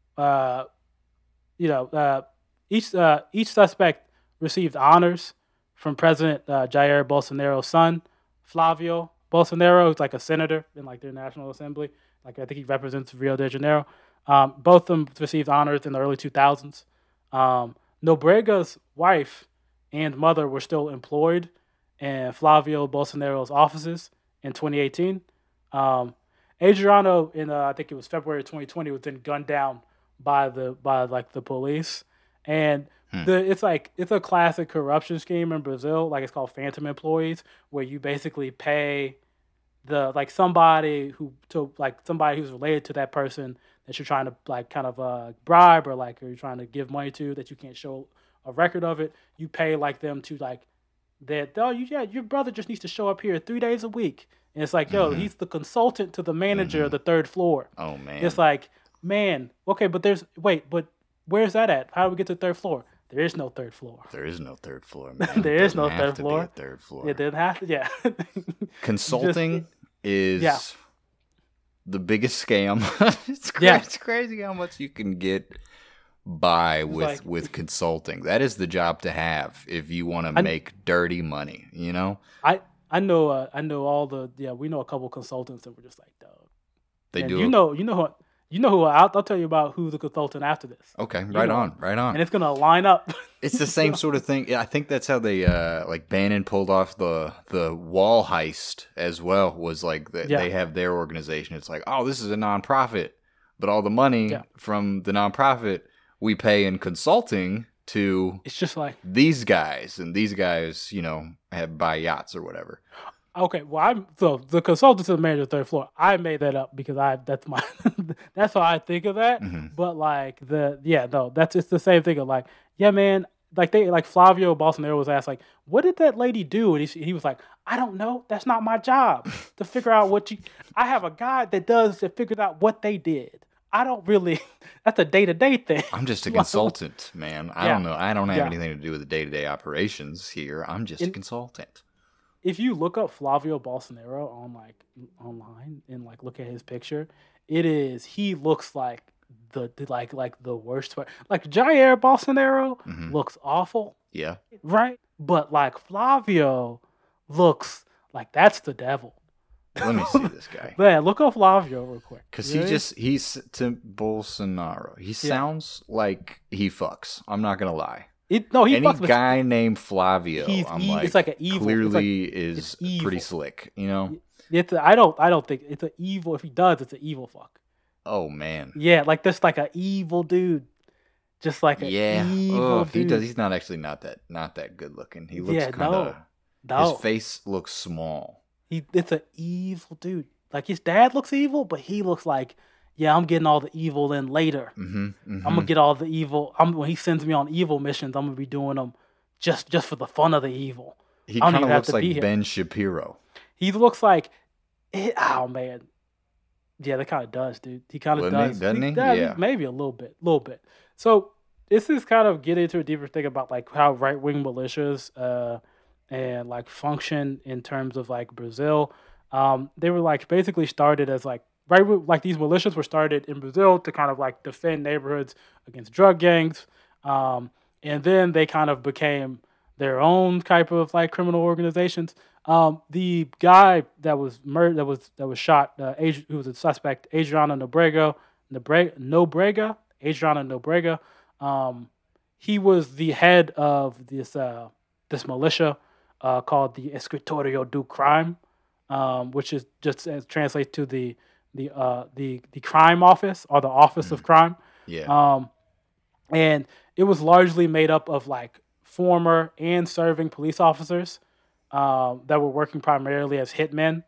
[SPEAKER 2] uh, you know, uh, each uh, each suspect received honors from President uh, Jair Bolsonaro's son, Flavio Bolsonaro, who's like a senator in like their National Assembly. Like I think he represents Rio de Janeiro. Um, both of them received honors in the early two thousands. Um, Nobrega's wife and mother were still employed in Flavio Bolsonaro's offices in twenty eighteen. Um, Adriano, in uh, I think it was February twenty twenty, was then gunned down by the by like the police, and hmm. the it's like it's a classic corruption scheme in Brazil. Like it's called phantom employees, where you basically pay the like somebody who to like somebody who's related to that person that you're trying to like kind of uh, bribe or like or you're trying to give money to that you can't show a record of it. You pay like them to like that. Oh, you yeah, your brother just needs to show up here three days a week, and it's like yo, mm-hmm. he's the consultant to the manager mm-hmm. of the third floor.
[SPEAKER 1] Oh man,
[SPEAKER 2] it's like. Man, okay, but there's wait, but where's that at? How do we get to the third floor? There is no third floor.
[SPEAKER 1] There is no third floor, man.
[SPEAKER 2] there is no third floor.
[SPEAKER 1] Be a third floor.
[SPEAKER 2] It didn't have to. Yeah.
[SPEAKER 1] Consulting Just, is yeah. the biggest scam. it's, crazy,
[SPEAKER 2] yeah.
[SPEAKER 1] it's crazy how much you can get by with like, with consulting. That is the job to have if you want to make dirty money. You know.
[SPEAKER 2] I I know uh, I know all the yeah we know a couple consultants that were just like dog.
[SPEAKER 1] They
[SPEAKER 2] and
[SPEAKER 1] do.
[SPEAKER 2] You know you know what. You know who? I'll, I'll tell you about who's the consultant after this.
[SPEAKER 1] Okay,
[SPEAKER 2] You
[SPEAKER 1] right
[SPEAKER 2] know
[SPEAKER 1] on,
[SPEAKER 2] him.
[SPEAKER 1] right on.
[SPEAKER 2] And it's gonna line up.
[SPEAKER 1] It's the same sort of thing. Yeah, I think that's how they uh like Bannon pulled off the the wall heist as well. Was like that
[SPEAKER 2] Yeah.
[SPEAKER 1] they have their organization. It's like, oh, this is a nonprofit, but all the money
[SPEAKER 2] Yeah.
[SPEAKER 1] from the nonprofit we pay in consulting to
[SPEAKER 2] It's just like,
[SPEAKER 1] these guys, and these guys, you know, have buy yachts or whatever.
[SPEAKER 2] okay, well, I'm so the consultant to the manager of the third floor. I made that up because I that's my that's how I think of that.
[SPEAKER 1] Mhm.
[SPEAKER 2] But like the yeah, no, that's it's the same thing of like, yeah, man, like they like Flavio Bolsonaro was asked like, what did that lady do? And he, he was like, I don't know. That's not my job to figure out what you. I have a guy that does that figures out what they did. I don't really. That's a day to day thing.
[SPEAKER 1] I'm just a consultant, man. I
[SPEAKER 2] Yeah.
[SPEAKER 1] don't know. I don't have
[SPEAKER 2] Yeah.
[SPEAKER 1] anything to do with the day to day operations here. I'm just a
[SPEAKER 2] In-
[SPEAKER 1] consultant.
[SPEAKER 2] If you look up Flavio Bolsonaro on like online and like look at his picture, it is he looks like the, the like like the worst. Like Jair Bolsonaro
[SPEAKER 1] Mhm.
[SPEAKER 2] looks awful,
[SPEAKER 1] Yeah.
[SPEAKER 2] right? But like Flavio looks like that's the devil.
[SPEAKER 1] Let me see this guy.
[SPEAKER 2] Man, look up Flavio real quick.
[SPEAKER 1] Because
[SPEAKER 2] Really?
[SPEAKER 1] he just, he's to Bolsonaro. He sounds like he fucks. I'm not going to lie.
[SPEAKER 2] It, no, he
[SPEAKER 1] Any
[SPEAKER 2] fucks with
[SPEAKER 1] guy named Flavio,
[SPEAKER 2] He's
[SPEAKER 1] I'm
[SPEAKER 2] e-
[SPEAKER 1] like,
[SPEAKER 2] it's like an evil-
[SPEAKER 1] clearly
[SPEAKER 2] it's like-
[SPEAKER 1] is
[SPEAKER 2] it's
[SPEAKER 1] pretty
[SPEAKER 2] evil.
[SPEAKER 1] slick, you know?
[SPEAKER 2] It's a, I don't I don't think it's an evil. If he does, it's an evil fuck.
[SPEAKER 1] Oh, man.
[SPEAKER 2] Yeah, like this, like an evil dude, just like an
[SPEAKER 1] Yeah.
[SPEAKER 2] evil
[SPEAKER 1] Oh,
[SPEAKER 2] dude.
[SPEAKER 1] he does. He's not actually not that not that good looking. He looks
[SPEAKER 2] Yeah,
[SPEAKER 1] kind of.
[SPEAKER 2] no.
[SPEAKER 1] His face looks small.
[SPEAKER 2] He it's an evil dude. Like his dad looks evil, but he looks like, yeah, I'm getting all the evil in later.
[SPEAKER 1] Mm-hmm,
[SPEAKER 2] I'm gonna get all the evil. I'm when he sends me on evil missions, I'm gonna be doing them just just for the fun of the evil.
[SPEAKER 1] He
[SPEAKER 2] I don't
[SPEAKER 1] kind of
[SPEAKER 2] even have
[SPEAKER 1] looks
[SPEAKER 2] to
[SPEAKER 1] like
[SPEAKER 2] be here.
[SPEAKER 1] Ben Shapiro.
[SPEAKER 2] He looks like, it, oh man, yeah, that kind of does, dude. He kind of
[SPEAKER 1] Wouldn't he?
[SPEAKER 2] does,
[SPEAKER 1] Doesn't he?
[SPEAKER 2] Yeah,
[SPEAKER 1] Yeah.
[SPEAKER 2] maybe a little bit, little bit. So this is kind of getting into a deeper thing about like how right wing militias uh, and like function in terms of like Brazil. Um, they were like basically started as like right wi- like these militias were started in Brazil to kind of like defend neighborhoods against drug gangs, um, and then they kind of became their own type of like criminal organizations. Um, the guy that was murdered, that was that was shot, uh, Adri- who was a suspect, Adriano Nobrega, Nobrega, Nobrega, Adriano Nobrega. Um, he was the head of this uh, this militia uh, called the Escritorio do Crime, um, which is just as translates to the the uh, the the crime office or the office of crime.
[SPEAKER 1] Yeah.
[SPEAKER 2] Um, and it was largely made up of like former and serving police officers um, that were working primarily as hitmen,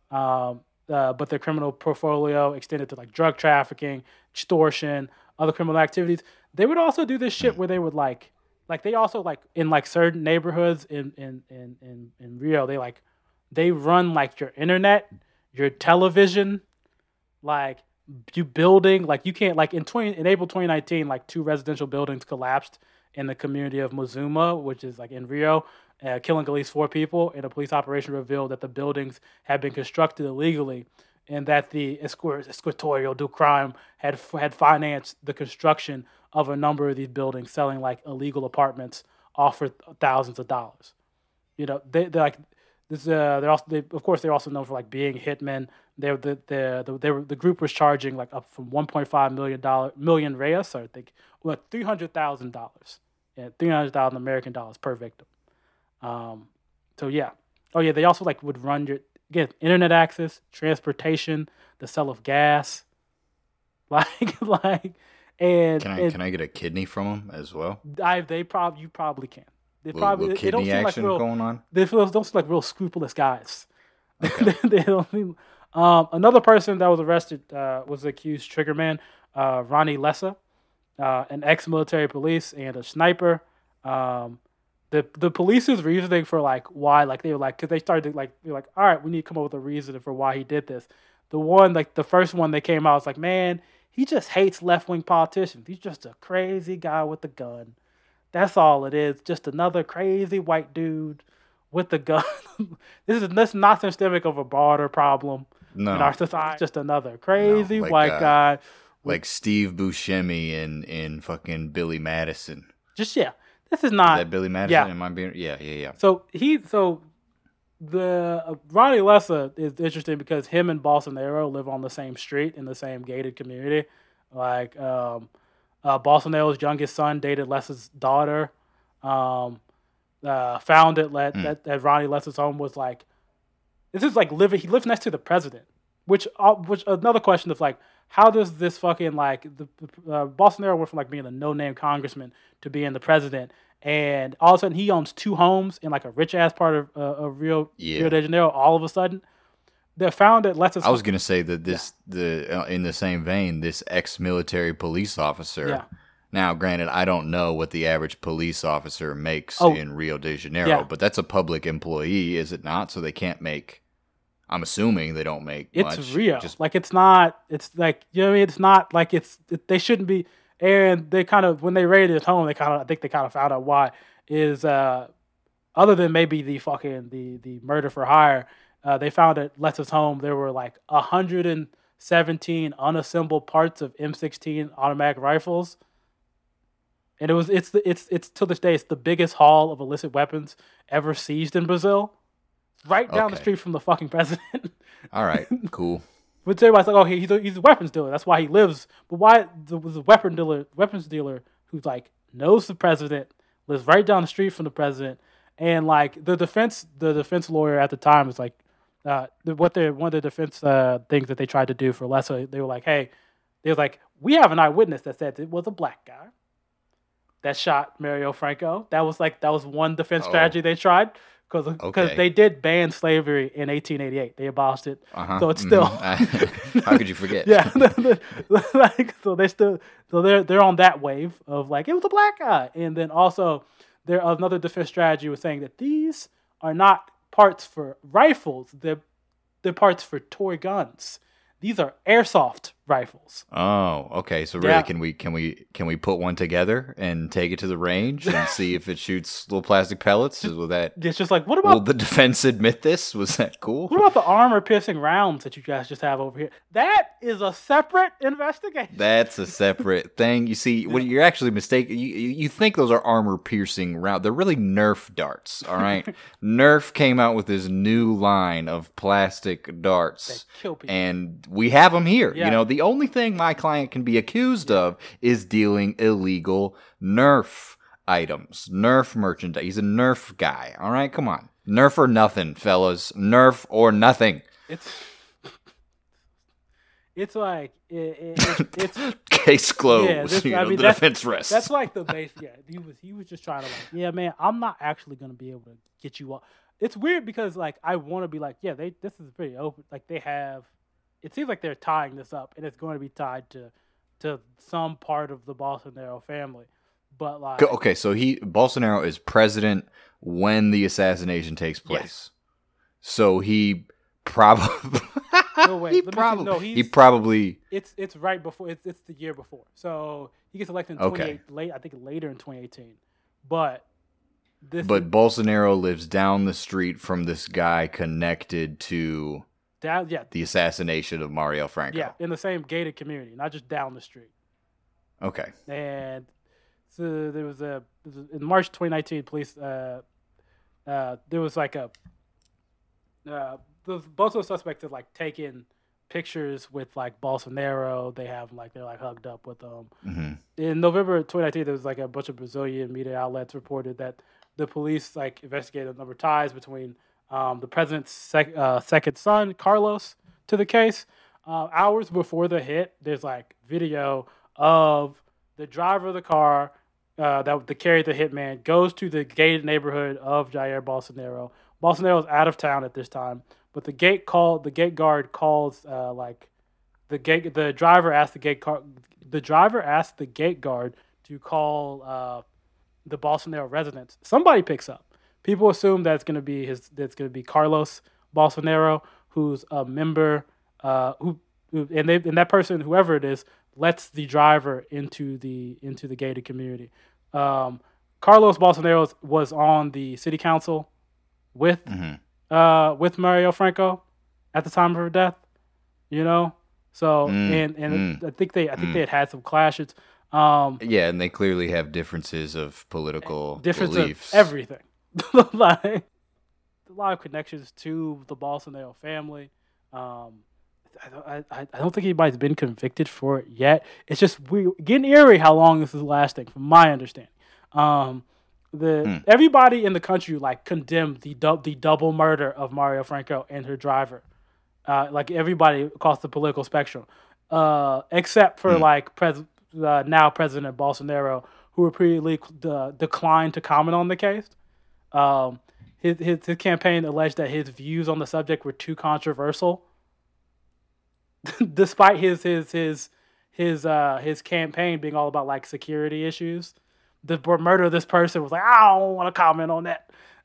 [SPEAKER 2] um, uh, but their criminal portfolio extended to like drug trafficking, extortion, other criminal activities. They would also do this shit where they would like, like they also like in like certain neighborhoods in in in in, in Rio, they like they run like your internet, your television, like you building like you can't like in twenty in April twenty nineteen like two residential buildings collapsed in the community of Mozuma, which is like in Rio, uh, killing at least four people. And a police operation revealed that the buildings had been constructed illegally, and that the Escor- Escritorio do Crime had had financed the construction of a number of these buildings, selling like illegal apartments off for thousands of dollars. You know, they they're like this. Uh, they're also they, of course they're also known for like being hitmen. They the the the they were, the group was charging like up from one point five million dollar million reais, or I think what three hundred thousand dollars, yeah, three hundred thousand American dollars per victim. Um, so yeah, oh yeah, they also like would run your again internet access, transportation, the sale of gas, like like and
[SPEAKER 1] Can I
[SPEAKER 2] and
[SPEAKER 1] can I get a kidney from him as well?
[SPEAKER 2] I they probably you probably can. They
[SPEAKER 1] Little,
[SPEAKER 2] probably
[SPEAKER 1] little
[SPEAKER 2] they don't
[SPEAKER 1] kidney
[SPEAKER 2] seem like
[SPEAKER 1] action
[SPEAKER 2] real.
[SPEAKER 1] going on.
[SPEAKER 2] They feel don't seem like real scrupulous guys.
[SPEAKER 1] Okay.
[SPEAKER 2] they don't seem, um, another person that was arrested uh, was the accused triggerman, uh, Ronnie Lessa, uh, an ex-military police and a sniper. Um, the the police's reasoning for like why like they were like because they started to, like they're like all right we need to come up with a reason for why he did this. The one like the first one that came out was like man he just hates left-wing politicians. He's just a crazy guy with a gun. That's all it is. Just another crazy white dude with a gun. this is this not systemic of a broader problem
[SPEAKER 1] No,
[SPEAKER 2] in our society. It's just another crazy
[SPEAKER 1] No, like,
[SPEAKER 2] white
[SPEAKER 1] uh,
[SPEAKER 2] guy.
[SPEAKER 1] like Steve Buscemi in in fucking Billy Madison.
[SPEAKER 2] Just yeah. This is
[SPEAKER 1] Is
[SPEAKER 2] not
[SPEAKER 1] that Billy Madison?
[SPEAKER 2] yeah.
[SPEAKER 1] Am I being? Yeah, yeah, yeah.
[SPEAKER 2] So he so the uh, Ronnie Lessa is interesting because him and Bolsonaro live on the same street in the same gated community. Like um, uh, Bolsonaro's youngest son dated Lessa's daughter. Um, uh, found it let
[SPEAKER 1] Hmm.
[SPEAKER 2] that, that Ronnie Lessa's home was like this is like living. He lives next to the president, which uh, which another question is like how does this fucking like the uh, Bolsonaro went from like being a no name congressman to being the president. And all of a sudden, he owns two homes in like a rich ass part of, uh, of Rio,
[SPEAKER 1] Yeah.
[SPEAKER 2] Rio de Janeiro. All of a sudden, they found that lets us.
[SPEAKER 1] I was gonna say that this the uh, in the same vein, this ex-military police officer.
[SPEAKER 2] Yeah.
[SPEAKER 1] Now, granted, I don't know what the average police officer makes
[SPEAKER 2] Oh.
[SPEAKER 1] in Rio de Janeiro,
[SPEAKER 2] Yeah.
[SPEAKER 1] but that's a public employee, is it not? So they can't make. I'm assuming they don't make.
[SPEAKER 2] It's
[SPEAKER 1] much.
[SPEAKER 2] Rio.
[SPEAKER 1] Just
[SPEAKER 2] Like it's not. It's like you know what I mean. It's not like it's. It, they shouldn't be. And they kind of when they raided his home, they kind of I think they kind of found out why is uh, other than maybe the fucking the the murder for hire. Uh, they found at Letz's home there were like one hundred seventeen unassembled parts of M sixteen automatic rifles. And it was it's the it's it's to this day it's the biggest haul of illicit weapons ever seized in Brazil. Right down the
[SPEAKER 1] Okay.
[SPEAKER 2] street from the fucking president.
[SPEAKER 1] all right, cool.
[SPEAKER 2] But everybody's like, oh, he- he's a, he's a weapons dealer. That's why he lives. But why the, the weapon dealer, weapons dealer who's like knows the president, lives right down the street from the president, and like the defense, the defense lawyer at the time was like, uh, the, what they one of the defense uh, things that they tried to do for Lessa, they were like, hey, they was like, we have an eyewitness that said it was a black guy that shot Mario Franco. That was like that was one defense
[SPEAKER 1] Oh.
[SPEAKER 2] strategy they tried. Because
[SPEAKER 1] Okay.
[SPEAKER 2] they did ban slavery in eighteen eighty-eight. They abolished it.
[SPEAKER 1] Uh-huh.
[SPEAKER 2] So it's still.
[SPEAKER 1] Mhm. How could you forget?
[SPEAKER 2] Yeah. Like so they still so they're they're on that wave of like it was a black guy. And then also there another defense strategy was saying that these are not parts for rifles. They're they're parts for toy guns. These are airsoft rifles.
[SPEAKER 1] Oh, okay. So really,
[SPEAKER 2] Yeah.
[SPEAKER 1] can we can we can we put one together and take it to the range and see if it shoots little plastic pellets? Is will that?
[SPEAKER 2] It's just like what about
[SPEAKER 1] Will the defense admit this? Was that cool?
[SPEAKER 2] what about the armor piercing rounds that you guys just have over here? That is a separate investigation.
[SPEAKER 1] That's a separate thing. You see, what you're actually mistaken. You you you think those are armor piercing round? They're really Nerf darts. All right, Nerf came out with this new line of plastic darts,
[SPEAKER 2] That kill people.
[SPEAKER 1] and we have them here.
[SPEAKER 2] Yeah.
[SPEAKER 1] You know, the only thing my client can be accused of is dealing illegal Nerf items, Nerf merchandise. He's a Nerf guy. All right, come on, Nerf or nothing, fellas. Nerf or nothing.
[SPEAKER 2] It's it's like it, it, it's
[SPEAKER 1] Case closed.
[SPEAKER 2] Yeah, this-
[SPEAKER 1] you
[SPEAKER 2] I
[SPEAKER 1] know,
[SPEAKER 2] mean,
[SPEAKER 1] the
[SPEAKER 2] that's-
[SPEAKER 1] defense rests.
[SPEAKER 2] that's like the base. Yeah, he was he was just trying to like, yeah, man, I'm not actually gonna be able to get you up. It's weird because like I want to be like, yeah, they this is pretty open. Like they have, it seems like they're tying this up, and it's going to be tied to to some part of the Bolsonaro family. But like,
[SPEAKER 1] Okay, so he Bolsonaro is president when the assassination takes place. So he probably
[SPEAKER 2] No, wait,
[SPEAKER 1] he
[SPEAKER 2] let me see.
[SPEAKER 1] probably
[SPEAKER 2] No,
[SPEAKER 1] he
[SPEAKER 2] he's-
[SPEAKER 1] probably
[SPEAKER 2] it's it's right before it's it's the year before. So he gets elected in
[SPEAKER 1] Okay.
[SPEAKER 2] twenty-eight late, I think later in twenty eighteen. But this
[SPEAKER 1] but
[SPEAKER 2] is,
[SPEAKER 1] Bolsonaro lives down the street from this guy connected to
[SPEAKER 2] down, yeah,
[SPEAKER 1] the assassination of Mario Franco.
[SPEAKER 2] yeah, in the same gated community, not just down the street.
[SPEAKER 1] Okay.
[SPEAKER 2] And so there was a in March twenty nineteen, police uh, uh, there was like a uh, those, both those suspects had like taken pictures with like Bolsonaro. They have like they're like hugged up with them.
[SPEAKER 1] hmm
[SPEAKER 2] In November twenty nineteen, there was like a bunch of Brazilian media outlets reported that the police like investigated a number of ties between um, the president's sec- uh, second son Carlos to the case. Uh, hours before the hit, there's like video of the driver of the car uh, that, that carried the hitman goes to the gated neighborhood of Jair Bolsonaro. Bolsonaro is out of town at this time, but the gate call the gate guard calls uh, like the gate the driver asked the gate car the driver asked the gate guard to call uh, the Bolsonaro residence. Somebody picks up. People assume that it's gonna be his that's gonna be Carlos Bolsonaro, who's a member uh, who, who and they and that person, whoever it is, lets the driver into the into the gated community. Um, Carlos Bolsonaro was on the city council with
[SPEAKER 1] hmm
[SPEAKER 2] uh, with Mario Franco at the time of her death. You know, so
[SPEAKER 1] Mm,
[SPEAKER 2] and and
[SPEAKER 1] mm,
[SPEAKER 2] I think they I think
[SPEAKER 1] mm.
[SPEAKER 2] they had had some clashes. Um,
[SPEAKER 1] Yeah, and they clearly have differences of political
[SPEAKER 2] difference
[SPEAKER 1] beliefs.
[SPEAKER 2] of everything. like, a lot of connections to the Bolsonaro family. Um, I, don't- I, I I don't think anybody's been convicted for it yet. It's just we getting eerie how long this is lasting, from my understanding. Um, the
[SPEAKER 1] Hmm.
[SPEAKER 2] everybody in the country like condemned the dou- the double murder of Mario Franco and her driver. Uh, like everybody across the political spectrum, uh, except for
[SPEAKER 1] Hmm.
[SPEAKER 2] like pres- uh, now President Bolsonaro, who repeatedly uh, declined to comment on the case. Um, his, his his campaign alleged that his views on the subject were too controversial, despite his his his his uh his campaign being all about like security issues. The murder of this person was like, I don't want to comment on that.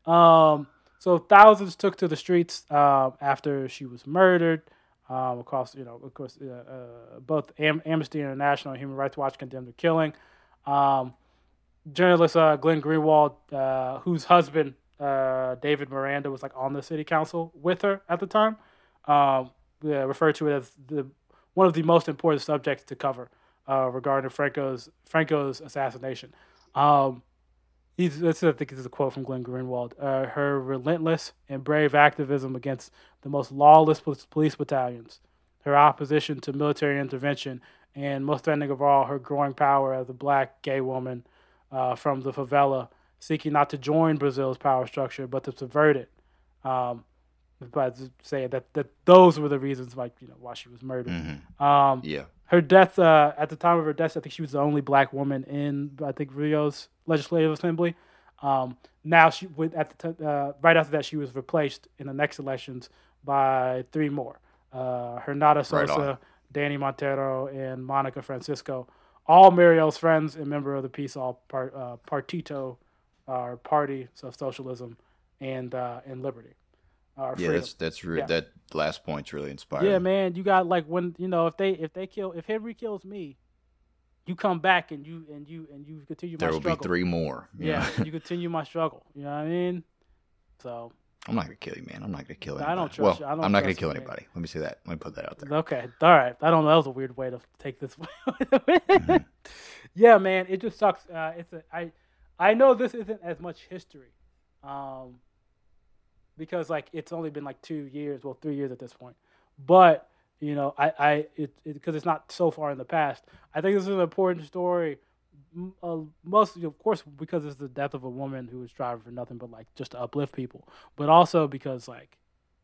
[SPEAKER 2] Um, so thousands took to the streets um, after she was murdered. Um, across, you know, of course, uh, uh, both Am- Amnesty International and Human Rights Watch condemned the killing. Um, journalist uh, Glenn Greenwald, uh, whose husband uh, David Miranda was like on the city council with her at the time, um, yeah, referred to it as the one of the most important subjects to cover uh, regarding Franco's Franco's assassination. Um, he's this I think this is a quote from Glenn Greenwald. Uh, her relentless and brave activism against the most lawless police battalions, her opposition to military intervention, and most threatening of all, her growing power as a black gay woman uh, from the favela, seeking not to join Brazil's power structure but to subvert it. Um, but saying that, that those were the reasons, like you know, why she was murdered.
[SPEAKER 1] Mm-hmm.
[SPEAKER 2] Um,
[SPEAKER 1] Yeah.
[SPEAKER 2] her death, uh, at the time of her death, I think she was the only black woman in, I think, Rio's legislative assembly. Um, now she went at the t- uh, right after that, she was replaced in the next elections by three more: uh, Hernada
[SPEAKER 1] Right on.
[SPEAKER 2] Sosa, Danny Montero, and Monica Francisco. All Mariel's friends and member of the Peace All part, uh, Partito, uh, Party of Socialism and uh, and Liberty. Uh,
[SPEAKER 1] Yeah,
[SPEAKER 2] freedom.
[SPEAKER 1] that's that's re-
[SPEAKER 2] Yeah.
[SPEAKER 1] that last point's really inspiring.
[SPEAKER 2] Yeah, man, you got like when you know if they if they kill if Henry kills me, you come back and you and you and you continue
[SPEAKER 1] There
[SPEAKER 2] my
[SPEAKER 1] will
[SPEAKER 2] struggle.
[SPEAKER 1] be three more. you
[SPEAKER 2] Yeah,
[SPEAKER 1] know?
[SPEAKER 2] you continue my struggle. You know what I mean? So
[SPEAKER 1] I'm not gonna kill you, man. I'm not gonna kill anybody.
[SPEAKER 2] I don't trust
[SPEAKER 1] well,
[SPEAKER 2] you. I don't
[SPEAKER 1] I'm not gonna
[SPEAKER 2] trust
[SPEAKER 1] kill
[SPEAKER 2] you, man.
[SPEAKER 1] anybody. Let me say that. Let me put that out there.
[SPEAKER 2] okay, all right. I don't know. That was a weird way to take this.
[SPEAKER 1] Mhm.
[SPEAKER 2] Yeah, man, it just sucks. Uh, it's a I I know this isn't as much history, um, because like it's only been like two years, well, three years at this point. But you know, I I it because it's not so far in the past. I think this is an important story. m- Uh, mostly, of course, because it's the death of a woman who was driving for nothing but like just to uplift people, but also because like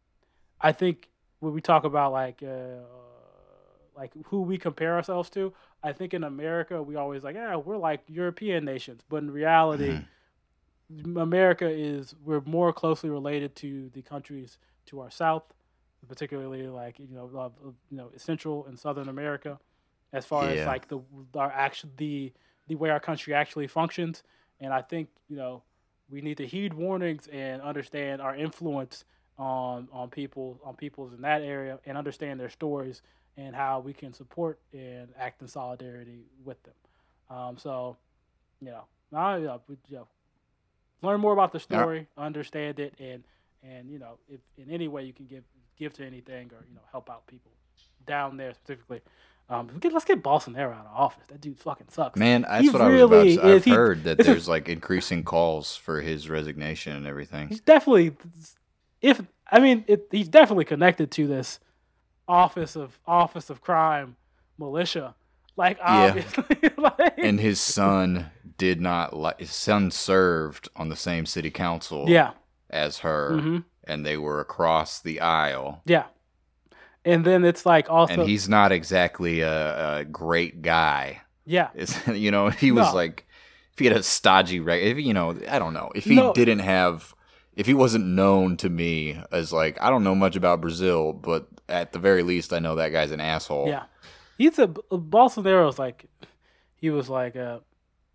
[SPEAKER 2] I think when we talk about like uh, like who we compare ourselves to, I think in America we always like, yeah, we're like European nations, but in reality,
[SPEAKER 1] Mhm.
[SPEAKER 2] America is we're more closely related to the countries to our south, particularly like you know of, of, you know Central and Southern America, as far as
[SPEAKER 1] Yeah.
[SPEAKER 2] like the our action the the way our country actually functions, and I think you know we need to heed warnings and understand our influence on on people on peoples in that area and understand their stories and how we can support and act in solidarity with them. Um, so you know, I, you know, we- you know, learn more about the
[SPEAKER 1] All right.
[SPEAKER 2] story, understand it, and and you know, if in any way you can give give to anything or you know help out people down there specifically. Um, we get, let's get Bolsonaro out of office. That dude fucking sucks.
[SPEAKER 1] Man, that's
[SPEAKER 2] He
[SPEAKER 1] what I was about to
[SPEAKER 2] really
[SPEAKER 1] say. I've
[SPEAKER 2] is. He-
[SPEAKER 1] heard that
[SPEAKER 2] this is-
[SPEAKER 1] there's like increasing calls for his resignation and everything.
[SPEAKER 2] He's definitely, if I mean, it, he's definitely connected to this office of office of crime militia. Like obviously, like,
[SPEAKER 1] And his son did not like his son served on the same city council
[SPEAKER 2] yeah,
[SPEAKER 1] as her,
[SPEAKER 2] hmm
[SPEAKER 1] and they were across the aisle.
[SPEAKER 2] yeah. And then it's like also,
[SPEAKER 1] And he's not exactly a, a great guy.
[SPEAKER 2] yeah,
[SPEAKER 1] It's, you know, he was
[SPEAKER 2] No.
[SPEAKER 1] like, if he had a stodgy record, if you know, I don't know, if he
[SPEAKER 2] No.
[SPEAKER 1] didn't have, if he wasn't known to me as like, I don't know much about Brazil, but at the very least, I know that guy's an asshole.
[SPEAKER 2] yeah. He's a Bolsonaro's like, he was like a,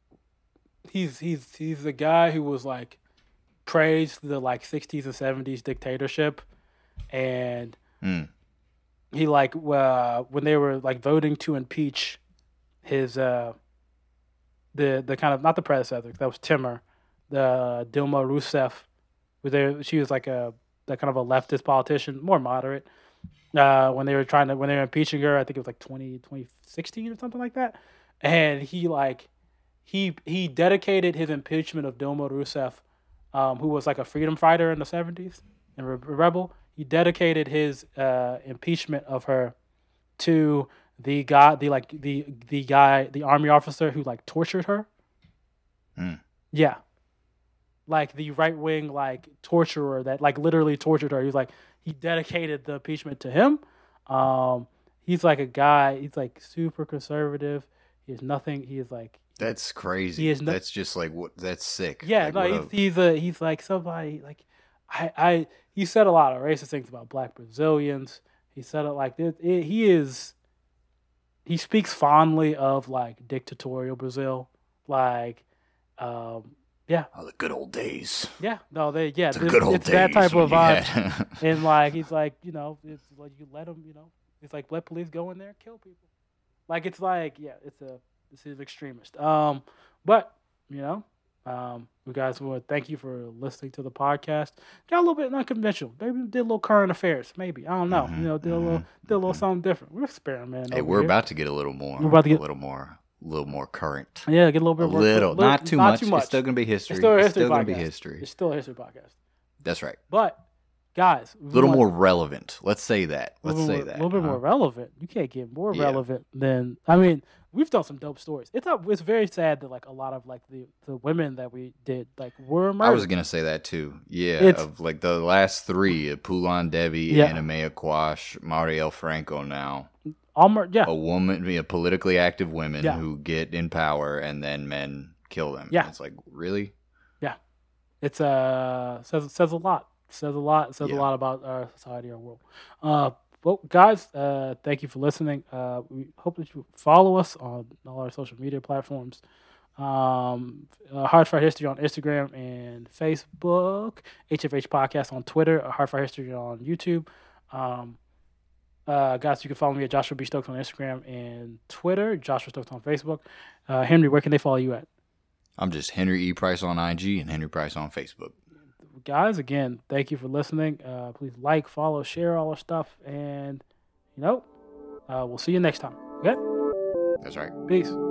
[SPEAKER 2] he's he's he's the guy who was like praised the like sixties and seventies dictatorship, and
[SPEAKER 1] Mm.
[SPEAKER 2] he like uh, when they were like voting to impeach his uh the the kind of not the predecessor that was Timur, the Dilma Rousseff, where they she was like a that kind of a leftist politician, more moderate. Uh, when they were trying to when they were impeaching her, I think it was like twenty, twenty sixteen or something like that, and he like he he dedicated his impeachment of Dilma Rousseff, um, who was like a freedom fighter in the seventies. in Re- Rebel. He dedicated his uh, impeachment of her to the guy, the like the the guy, the army officer who like tortured her.
[SPEAKER 1] Mm.
[SPEAKER 2] Yeah, like the right wing like torturer that like literally tortured her. He was like he dedicated the impeachment to him. Um, he's like a guy. He's like super conservative. He has nothing. He is like
[SPEAKER 1] That's crazy.
[SPEAKER 2] He is no-
[SPEAKER 1] that's just like what. That's sick.
[SPEAKER 2] yeah.
[SPEAKER 1] Like,
[SPEAKER 2] no,
[SPEAKER 1] what
[SPEAKER 2] he's,
[SPEAKER 1] a-
[SPEAKER 2] he's a he's like somebody like I I. He said a lot of racist things about Black Brazilians. He said it like this. It, he is. He speaks fondly of like dictatorial Brazil, like, um, yeah,
[SPEAKER 1] oh, the good old days.
[SPEAKER 2] yeah, no, they, yeah,
[SPEAKER 1] The
[SPEAKER 2] this-
[SPEAKER 1] good old
[SPEAKER 2] it's
[SPEAKER 1] days.
[SPEAKER 2] that type
[SPEAKER 1] when
[SPEAKER 2] of
[SPEAKER 1] you
[SPEAKER 2] vibe,
[SPEAKER 1] had-
[SPEAKER 2] and like he's like, you know, it's like you let them, you know, it's like let police go in there and kill people, like it's like, yeah, it's a this is extremist, um, but you know, um, you guys would thank you for listening to the podcast. Got a little bit unconventional, maybe did a little current affairs, maybe I don't know,
[SPEAKER 1] Mhm,
[SPEAKER 2] you know, did a little
[SPEAKER 1] mhm,
[SPEAKER 2] did a little
[SPEAKER 1] mhm.
[SPEAKER 2] something different. We're experimenting.
[SPEAKER 1] Hey,
[SPEAKER 2] over
[SPEAKER 1] we're
[SPEAKER 2] here.
[SPEAKER 1] about to get a little more.
[SPEAKER 2] We're about to get-
[SPEAKER 1] a little more, a little more current.
[SPEAKER 2] Yeah, get a little
[SPEAKER 1] A
[SPEAKER 2] bit more.
[SPEAKER 1] little,
[SPEAKER 2] little-
[SPEAKER 1] not too much. It's still gonna be history.
[SPEAKER 2] It's still a
[SPEAKER 1] It's
[SPEAKER 2] history
[SPEAKER 1] still gonna be
[SPEAKER 2] podcast.
[SPEAKER 1] history.
[SPEAKER 2] It's still a history podcast.
[SPEAKER 1] That's right.
[SPEAKER 2] But guys,
[SPEAKER 1] A little more relevant. Let's say that. Let's say
[SPEAKER 2] A
[SPEAKER 1] that.
[SPEAKER 2] little bit
[SPEAKER 1] huh?
[SPEAKER 2] more relevant. You can't get more
[SPEAKER 1] Yeah.
[SPEAKER 2] relevant than I mean. We've done some dope stories. It's not, it's very sad that like a lot of like the, the women that we did like were murdered.
[SPEAKER 1] I was gonna say that too. Yeah,
[SPEAKER 2] It's-
[SPEAKER 1] of like the last three: uh, Pulan Devi,
[SPEAKER 2] Yeah.
[SPEAKER 1] Anna Mae Aquash, Marielle Franco. Now,
[SPEAKER 2] All mur- yeah,
[SPEAKER 1] a woman, yeah, politically active women
[SPEAKER 2] Yeah.
[SPEAKER 1] who get in power and then men kill them.
[SPEAKER 2] Yeah.
[SPEAKER 1] It's like, really?
[SPEAKER 2] it's uh says says a lot. Says a lot. Says
[SPEAKER 1] Yeah.
[SPEAKER 2] a lot about our society, our world. Uh, well, guys, uh, thank you for listening. Uh, we hope that you follow us on all our social media platforms. Um, uh, Hard Fire History on Instagram and Facebook. H F H Podcast on Twitter. uh, Hard Fire History on YouTube. Um, uh, guys, you can follow me at Joshua B. Stokes on Instagram and Twitter. Joshua Stokes on Facebook. Uh, Henry, where can they follow you at?
[SPEAKER 1] I'm just Henry E. Price on I G and Henry Price on Facebook.
[SPEAKER 2] Guys, again, thank you for listening. Uh, please like, follow, share all our stuff, and you know, uh, we'll see you next time. Okay,
[SPEAKER 1] That's right.
[SPEAKER 2] peace.